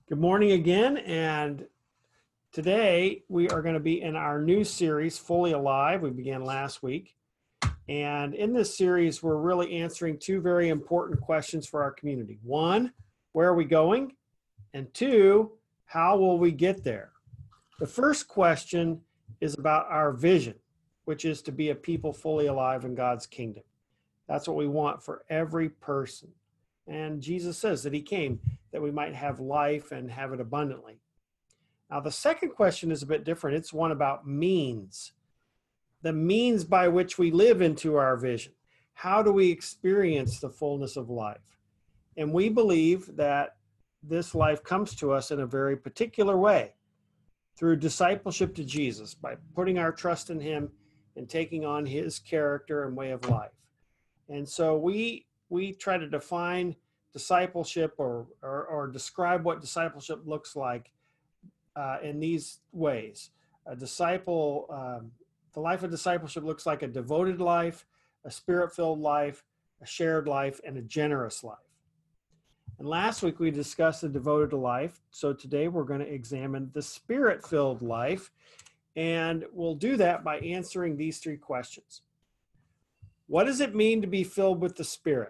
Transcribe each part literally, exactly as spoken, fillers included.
Good morning again, and today we are going to be in our new series, Fully Alive. We began last week, and in this series, we're really answering two very important questions for our community. One, where are we going? And two, how will we get there? The first question is about our vision, which is to be a people fully alive in God's kingdom. That's what we want for every person. And Jesus says that he came that we might have life and have it abundantly. Now, the second question is a bit different. It's one about means, the means by which we live into our vision. How do we experience the fullness of life? And we believe that this life comes to us in a very particular way, through discipleship to Jesus, by putting our trust in him and taking on his character and way of life. And so we we try to define discipleship or, or, or describe what discipleship looks like uh, in these ways. A disciple, um, the life of discipleship looks like a devoted life, a spirit-filled life, a shared life, and a generous life. And last week we discussed the devoted life. So today we're going to examine the spirit-filled life, and we'll do that by answering these three questions. What does it mean to be filled with the Spirit?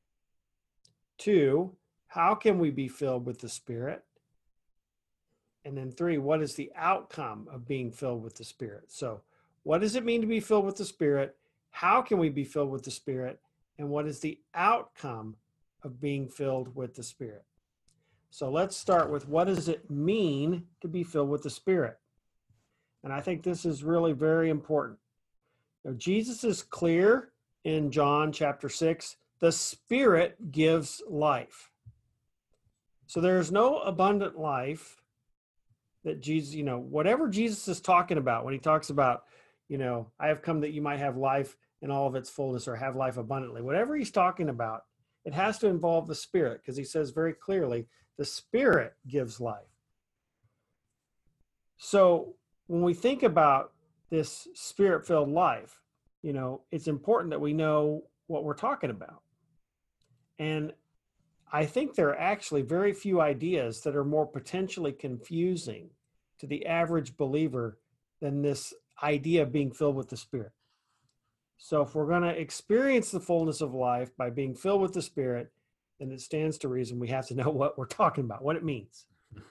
Two, how can we be filled with the Spirit? And then three, what is the outcome of being filled with the Spirit? So what does it mean to be filled with the Spirit? How can we be filled with the Spirit? And what is the outcome of being filled with the Spirit? So let's start with, what does it mean to be filled with the Spirit? And I think this is really very important. Now, Jesus is clear in John chapter six, the Spirit gives life. So there's no abundant life that Jesus, you know, whatever Jesus is talking about when he talks about, you know, I have come that you might have life in all of its fullness or have life abundantly. Whatever he's talking about, it has to involve the Spirit, because he says very clearly, the Spirit gives life. So when we think about this Spirit-filled life, you know, it's important that we know what we're talking about. And I think there are actually very few ideas that are more potentially confusing to the average believer than this idea of being filled with the Spirit. So if we're going to experience the fullness of life by being filled with the Spirit, then it stands to reason we have to know what we're talking about, what it means.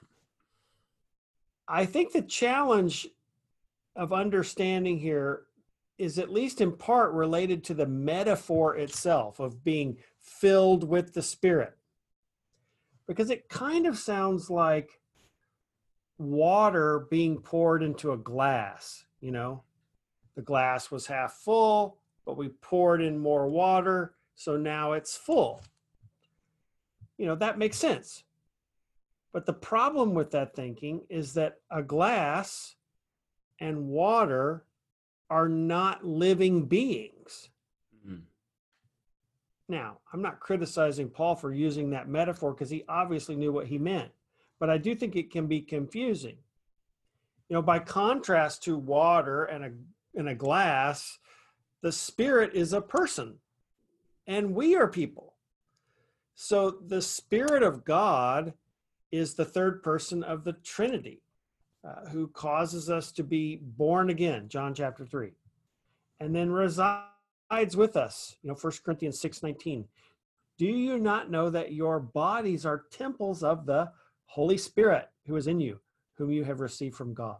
I think the challenge of understanding here is at least in part related to the metaphor itself of being filled with the Spirit. Because it kind of sounds like water being poured into a glass, you know. The glass was half full, but we poured in more water, so now it's full. You know, that makes sense. But the problem with that thinking is that a glass and water are not living beings. Mm-hmm. Now, I'm not criticizing Paul for using that metaphor, because he obviously knew what he meant, but I do think it can be confusing. You know, by contrast to water and a, and a glass, the Spirit is a person, and we are people. So the Spirit of God is the third person of the Trinity, uh, who causes us to be born again, John chapter three, and then resides with us, you know, First Corinthians six nineteen. Do you not know that your bodies are temples of the Holy Spirit who is in you, whom you have received from God?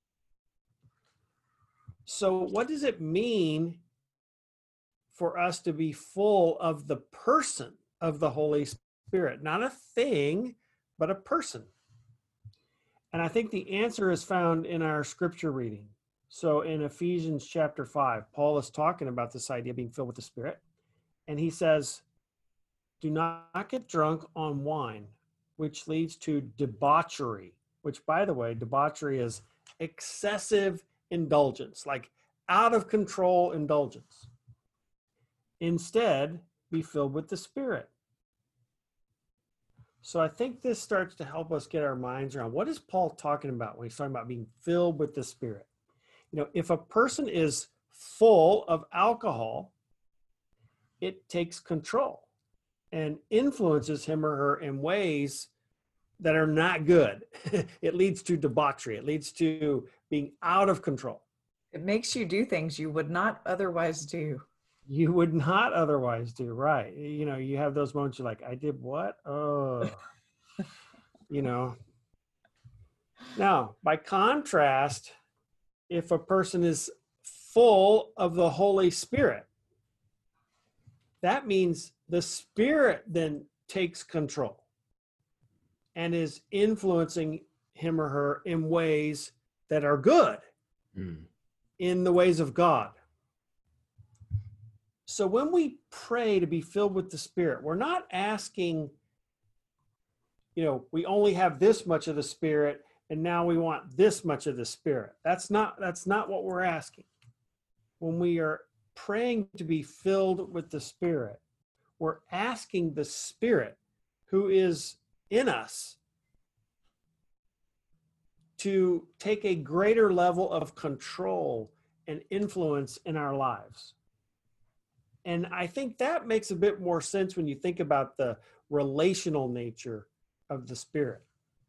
So what does it mean for us to be full of the person of the Holy Spirit? Not a thing, but a person. And I think the answer is found in our scripture reading. So in Ephesians chapter five, Paul is talking about this idea of being filled with the Spirit. And he says, do not get drunk on wine, which leads to debauchery, which, by the way, debauchery is excessive indulgence, like out of control indulgence. Instead, be filled with the Spirit. So I think this starts to help us get our minds around, what is Paul talking about when he's talking about being filled with the Spirit? You know, if a person is full of alcohol, it takes control and influences him or her in ways that are not good. It leads to debauchery. It leads to being out of control. It makes you do things you would not otherwise do. You would not otherwise do, right? You know, you have those moments you're like, I did what? Oh, you know. Now, by contrast, if a person is full of the Holy Spirit, that means the Spirit then takes control and is influencing him or her in ways that are good, mm. in the ways of God. So when we pray to be filled with the Spirit, we're not asking, you know, we only have this much of the Spirit and now we want this much of the Spirit. That's not, that's not what we're asking. When we are praying to be filled with the Spirit, we're asking the Spirit who is in us to take a greater level of control and influence in our lives. And I think that makes a bit more sense when you think about the relational nature of the Spirit.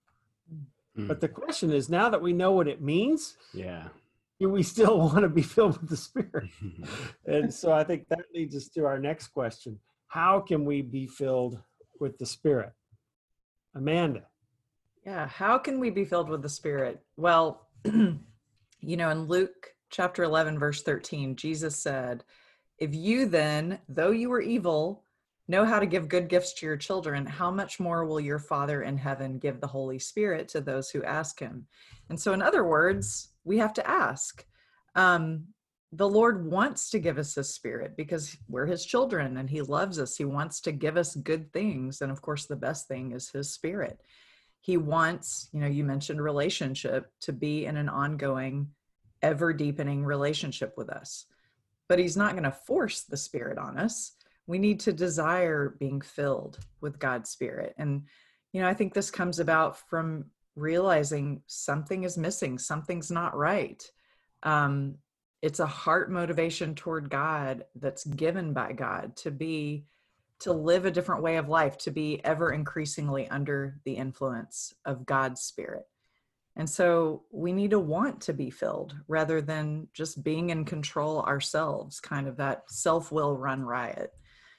Mm. But the question is, now that we know what it means, yeah, do we still want to be filled with the Spirit? And so I think that leads us to our next question. How can we be filled with the Spirit? Amanda. Yeah, how can we be filled with the Spirit? Well, you know, in Luke chapter eleven, verse thirteen, Jesus said, if you then, though you were evil, know how to give good gifts to your children, how much more will your Father in heaven give the Holy Spirit to those who ask him? And so in other words, we have to ask. Um, the Lord wants to give us his Spirit because we're his children and he loves us. He wants to give us good things. And of course, the best thing is his Spirit. He wants, you know, you mentioned relationship, to be in an ongoing, ever deepening relationship with us. But he's not going to force the Spirit on us. We need to desire being filled with God's Spirit. And, you know, I think this comes about from realizing something is missing, something's not right. Um, it's a heart motivation toward God that's given by God to be, to live a different way of life, to be ever increasingly under the influence of God's Spirit. And so we need to want to be filled rather than just being in control ourselves, kind of that self-will run riot.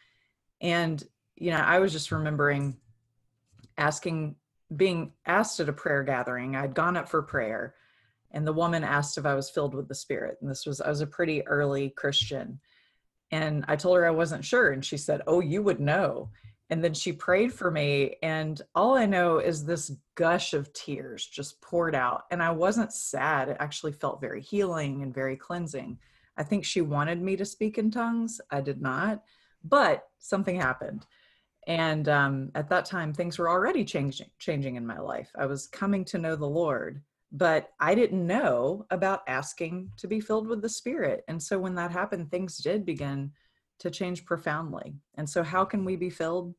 And, you know, I was just remembering asking, being asked at a prayer gathering. I'd gone up for prayer and the woman asked if I was filled with the Spirit. And this was, I was a pretty early Christian. And I told her I wasn't sure. And she said, oh, you would know. And then she prayed for me. And all I know is this gush of tears just poured out. And I wasn't sad. It actually felt very healing and very cleansing. I think she wanted me to speak in tongues. I did not, but something happened. And um, at that time, things were already changing, changing in my life. I was coming to know the Lord, but I didn't know about asking to be filled with the Spirit. And so when that happened, things did begin to change profoundly. And so how can we be filled?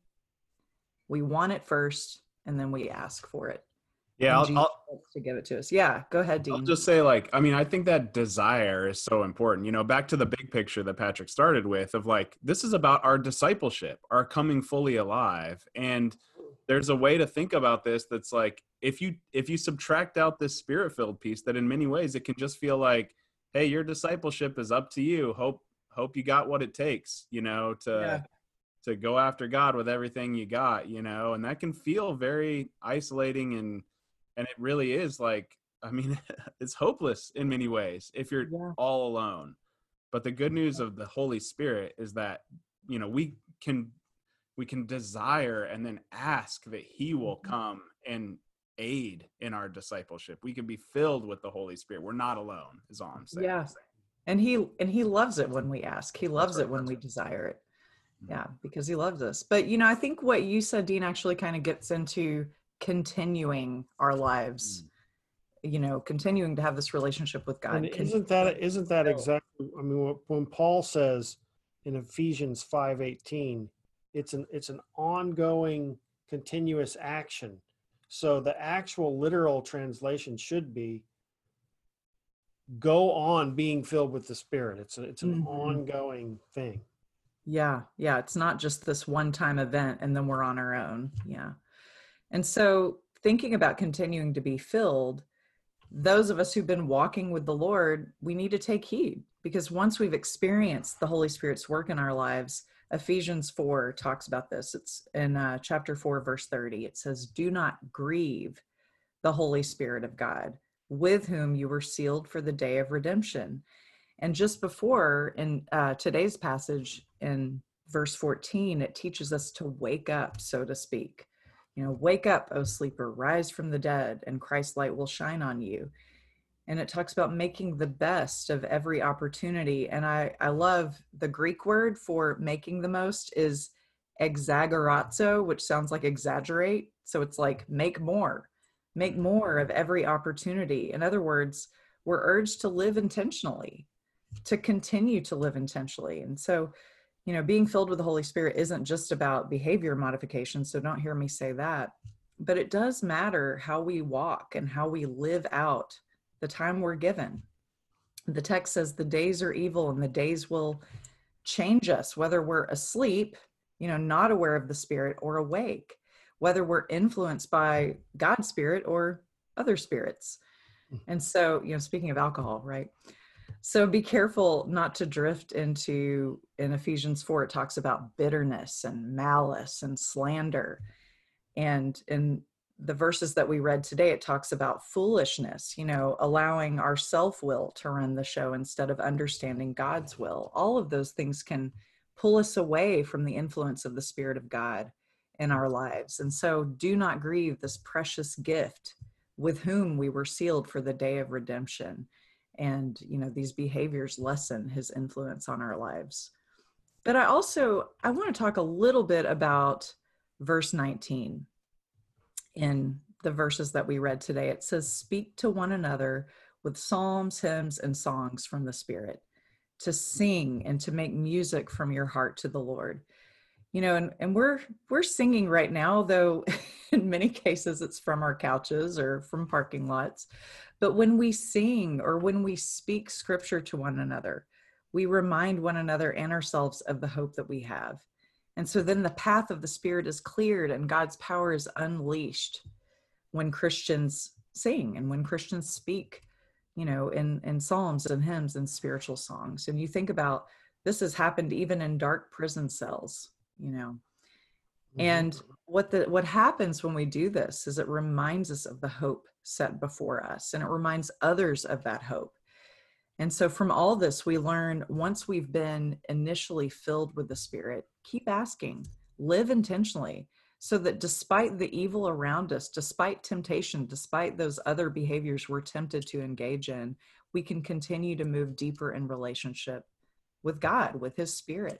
We want it first, and then we ask for it. Yeah, I'll, I'll to give it to us. Yeah, go ahead, Dean. I'll just say, like, I mean, I think that desire is so important. You know, back to the big picture that Patrick started with of like, this is about our discipleship, our coming fully alive. And there's a way to think about this that's like, if you if you subtract out this Spirit-filled piece, that in many ways it can just feel like, hey, your discipleship is up to you. Hope hope you got what it takes, you know, to yeah. to go after God with everything you got, you know, and that can feel very isolating, and and it really is like, I mean, it's hopeless in many ways if you're yeah. all alone. But the good news of the Holy Spirit is that, you know, we can we can desire and then ask that he will come and aid in our discipleship. We can be filled with the Holy Spirit. We're not alone, is all I'm saying. Yeah. And he and he loves it when we ask. He loves right, it when we right. desire it. Yeah, because he loves us. But, you know, I think what you said, Dean, actually kind of gets into continuing our lives, mm. you know, continuing to have this relationship with God. And isn't that, isn't that exactly, I mean, when Paul says in Ephesians five eighteen, it's an, it's an ongoing, continuous action. So the actual literal translation should be, go on being filled with the Spirit. It's a, it's an mm-hmm. ongoing thing. Yeah. Yeah. It's not just this one time event and then we're on our own. Yeah. And so thinking about continuing to be filled, those of us who've been walking with the Lord, we need to take heed, because once we've experienced the Holy Spirit's work in our lives, Ephesians four talks about this. It's in uh, chapter four, verse thirty. It says, "Do not grieve the Holy Spirit of God, with whom you were sealed for the day of redemption." And just before, in uh, today's passage, in verse fourteen, it teaches us to wake up, so to speak. You know, wake up, O sleeper, rise from the dead, and Christ's light will shine on you. And it talks about making the best of every opportunity. And I, I love the Greek word for making the most is exageratio, which sounds like exaggerate. So it's like make more, make more of every opportunity. In other words, we're urged to live intentionally, to continue to live intentionally. And so, you know, being filled with the Holy Spirit isn't just about behavior modification. So don't hear me say that, but it does matter how we walk and how we live out the time we're given. The text says the days are evil and the days will change us, whether we're asleep, you know, not aware of the Spirit, or awake, whether we're influenced by God's Spirit or other spirits. And so, you know, speaking of alcohol, right? So be careful not to drift into, in Ephesians four, it talks about bitterness and malice and slander. And in the verses that we read today, it talks about foolishness, you know, allowing our self-will to run the show instead of understanding God's will. All of those things can pull us away from the influence of the Spirit of God in our lives. And so do not grieve this precious gift with whom we were sealed for the day of redemption. And, you know, these behaviors lessen his influence on our lives. But I also, I want to talk a little bit about verse nineteen. In the verses that we read today, it says, "Speak to one another with psalms, hymns, and songs from the Spirit, to sing and to make music from your heart to the Lord." You know, and, and we're we're singing right now, though in many cases it's from our couches or from parking lots. But when we sing or when we speak scripture to one another, we remind one another and ourselves of the hope that we have. And so then the path of the Spirit is cleared and God's power is unleashed when Christians sing and when Christians speak, you know, in, in psalms and hymns and spiritual songs. And you think about, this has happened even in dark prison cells, you know. Mm-hmm. And what the what happens when we do this is it reminds us of the hope set before us, and it reminds others of that hope. And so from all this, we learn, once we've been initially filled with the Spirit, keep asking, live intentionally, so that despite the evil around us, despite temptation, despite those other behaviors we're tempted to engage in, we can continue to move deeper in relationship with God, with his Spirit.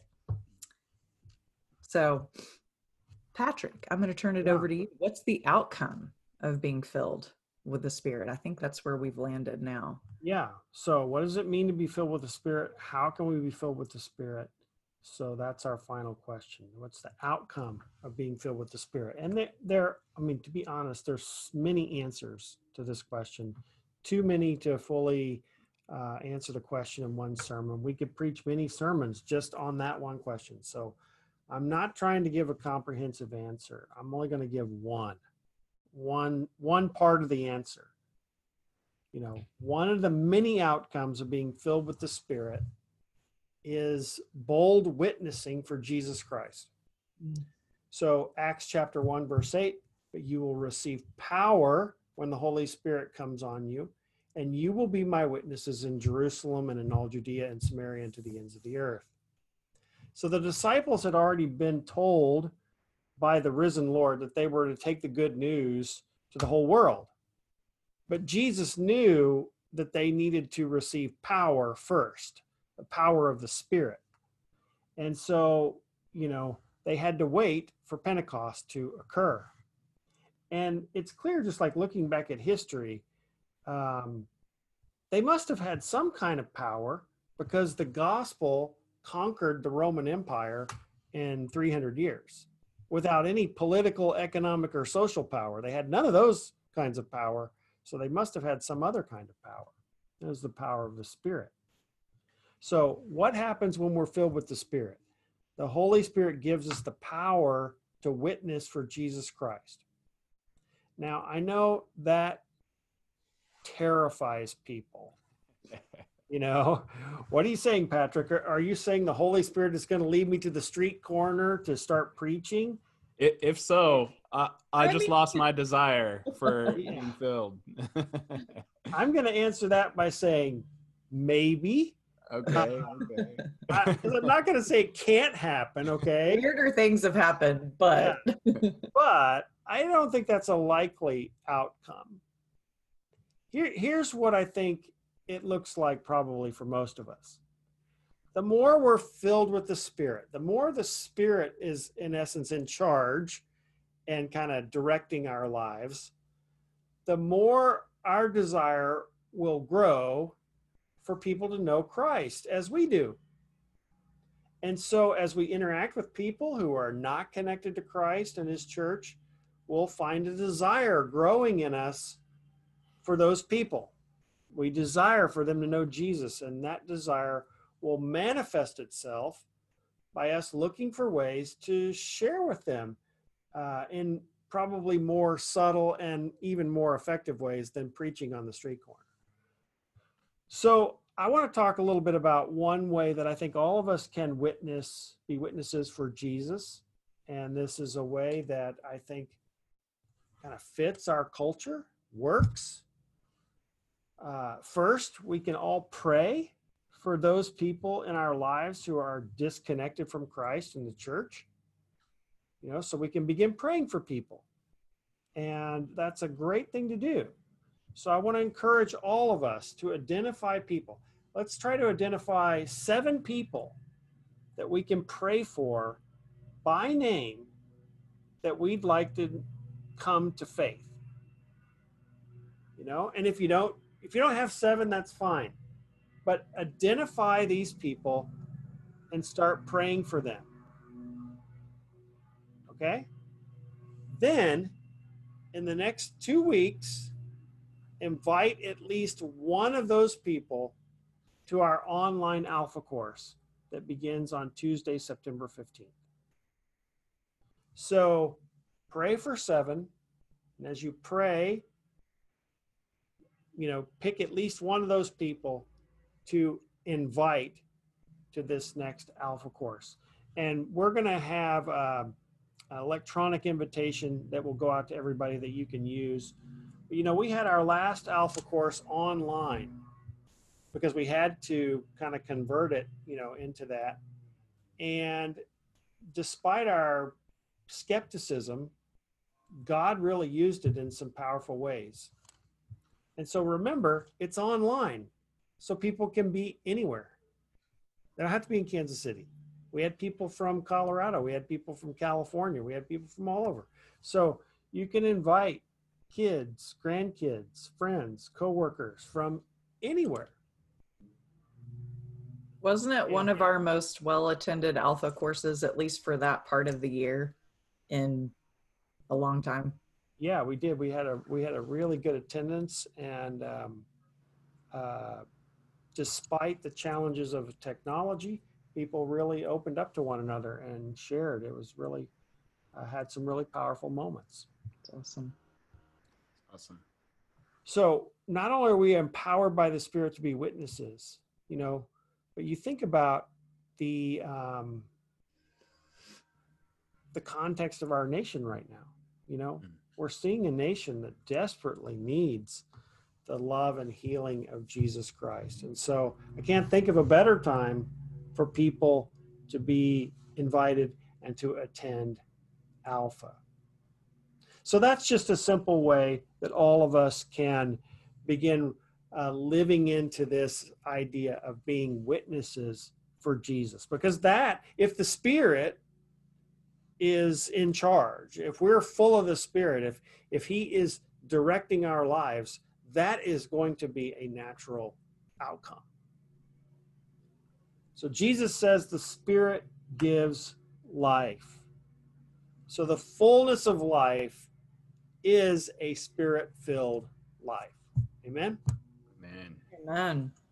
So, Patrick, I'm going to turn it Yeah. over to you. What's the outcome of being filled with the Spirit? I think that's where we've landed now. Yeah. So what does it mean to be filled with the Spirit? How can we be filled with the Spirit? So that's our final question. What's the outcome of being filled with the Spirit? And there, there I mean, to be honest, there's many answers to this question. Too many to fully uh, answer the question in one sermon. We could preach many sermons just on that one question. So I'm not trying to give a comprehensive answer. I'm only going to give one, one, one part of the answer. You know, one of the many outcomes of being filled with the Spirit is bold witnessing for Jesus Christ. Mm. So Acts chapter one, verse eight, "But you will receive power when the Holy Spirit comes on you, and you will be my witnesses in Jerusalem and in all Judea and Samaria and to the ends of the earth." So the disciples had already been told by the risen Lord that they were to take the good news to the whole world. But Jesus knew that they needed to receive power first, the power of the Spirit. And so, you know, they had to wait for Pentecost to occur. And it's clear, just like looking back at history, um, they must have had some kind of power, because the gospel conquered the Roman Empire in three hundred years without any political, economic, or social power. They had none of those kinds of power. So they must have had some other kind of power. It was the power of the Spirit. So what happens when we're filled with the Spirit? The Holy Spirit gives us the power to witness for Jesus Christ. Now, I know that terrifies people. You know, what are you saying, Patrick? Are, are you saying the Holy Spirit is going to lead me to the street corner to start preaching? I- If so, I, I I just mean- lost my desire for Yeah. being filled. I'm going to answer that by saying maybe. Okay, okay. Because I'm not going to say it can't happen, okay? Weirder things have happened, Yeah. but But I don't think that's a likely outcome. Here, here's what I think it looks like probably for most of us. The more we're filled with the Spirit, the more the Spirit is, in essence, in charge and kind of directing our lives, the more our desire will grow for people to know Christ as we do. And so as we interact with people who are not connected to Christ and his church, we'll find a desire growing in us for those people. We desire for them to know Jesus, and that desire will manifest itself by us looking for ways to share with them uh, in probably more subtle and even more effective ways than preaching on the street corner. So I want to talk a little bit about one way that I think all of us can witness, be witnesses for Jesus. And this is a way that I think kind of fits our culture, works. Uh, first, we can all pray for those people in our lives who are disconnected from Christ and the church. You know, so we can begin praying for people. And that's a great thing to do. So I want to encourage all of us to identify people. Let's try to identify seven people that we can pray for by name that we'd like to come to faith. You know, and if you don't, if you don't have seven, that's fine. But identify these people and start praying for them. Okay? Then, in the next two weeks, invite at least one of those people to our online Alpha course that begins on Tuesday, September fifteenth. So pray for seven. And as you pray, you know, pick at least one of those people to invite to this next Alpha course. And we're going to have uh, an electronic invitation that will go out to everybody that you can use. You know, we had our last Alpha course online because we had to kind of convert it, you know, into that. And despite our skepticism, God really used it in some powerful ways. And so remember, it's online, so people can be anywhere. They don't have to be in Kansas City. We had people from Colorado. We had people from California. We had people from all over. So you can invite kids, grandkids, friends, coworkers from anywhere. wasn't it one of our most well-attended Alpha courses, at least for that part of the year, in a long time? Yeah, we did. We had a we had a really good attendance, and um, uh, despite the challenges of technology, people really opened up to one another and shared. It was really uh, had some really powerful moments. That's awesome. Awesome. So not only are we empowered by the Spirit to be witnesses, you know, but you think about the um, the context of our nation right now. You know, mm. we're seeing a nation that desperately needs the love and healing of Jesus Christ. And so I can't think of a better time for people to be invited and to attend Alpha. So that's just a simple way that all of us can begin uh, living into this idea of being witnesses for Jesus. Because that, if the Spirit is in charge, if we're full of the Spirit, if if he is directing our lives, that is going to be a natural outcome. So Jesus says the Spirit gives life. So the fullness of life is a Spirit-filled life. Amen? Amen. Amen.